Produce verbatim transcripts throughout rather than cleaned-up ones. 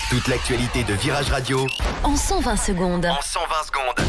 Toute l'actualité de Virage Radio en cent vingt secondes. En cent vingt secondes.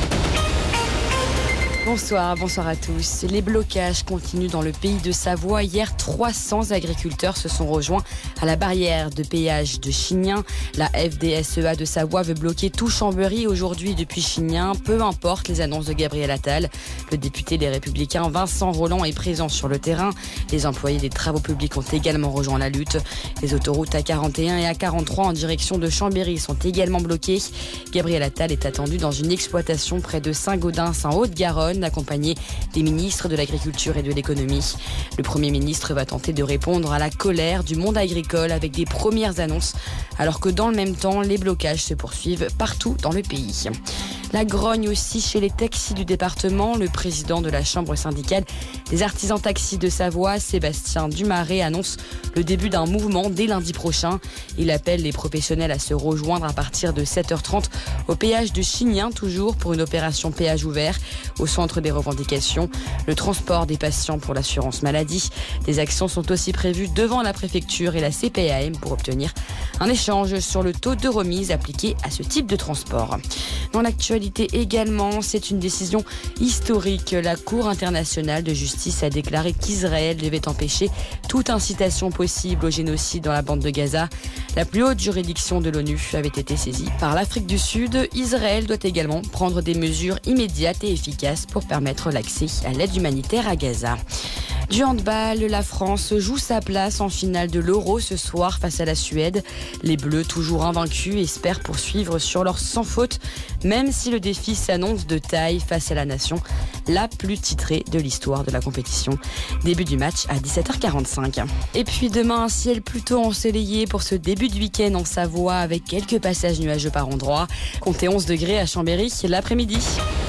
Bonsoir, bonsoir à tous. Les blocages continuent dans le pays de Savoie. Hier, trois cents agriculteurs se sont rejoints à la barrière de péage de Chignin. La F D S E A de Savoie veut bloquer tout Chambéry aujourd'hui depuis Chignin, peu importe les annonces de Gabriel Attal. Le député des Républicains Vincent Rolland est présent sur le terrain. Les employés des travaux publics ont également rejoint la lutte. Les autoroutes A quarante et un et A quarante-trois en direction de Chambéry sont également bloquées. Gabriel Attal est attendu dans une exploitation près de Saint-Gaudens en Haute-Garonne, accompagné des ministres de l'Agriculture et de l'Économie. Le Premier ministre va tenter de répondre à la colère du monde agricole avec des premières annonces, alors que dans le même temps, les blocages se poursuivent partout dans le pays. La grogne aussi chez les taxis du département. Le président de la chambre syndicale des artisans taxis de Savoie, Sébastien Dumaret, annonce le début d'un mouvement dès lundi prochain. Il appelle les professionnels à se rejoindre à partir de sept heures trente au péage de Chignin, toujours pour une opération péage ouvert. Au centre des revendications, le transport des patients pour l'assurance maladie. Des actions sont aussi prévues devant la préfecture et la C P A M pour obtenir un échange sur le taux de remise appliqué à ce type de transport. Dans l'actualité également, c'est une décision historique. La Cour internationale de justice a déclaré qu'Israël devait empêcher toute incitation possible au génocide dans la bande de Gaza. La plus haute juridiction de l'ONU avait été saisie par l'Afrique du Sud. Israël doit également prendre des mesures immédiates et efficaces pour permettre l'accès à l'aide humanitaire à Gaza. Du handball, la France joue sa place en finale de l'Euro ce soir face à la Suède. Les Bleus, toujours invaincus, espèrent poursuivre sur leur sans faute, même si le défi s'annonce de taille face à la nation la plus titrée de l'histoire de la compétition. Début du match à dix-sept heures quarante-cinq. Et puis demain, un ciel plutôt ensoleillé pour ce début de week-end en Savoie avec quelques passages nuageux par endroits. Comptez onze degrés à Chambéry l'après-midi.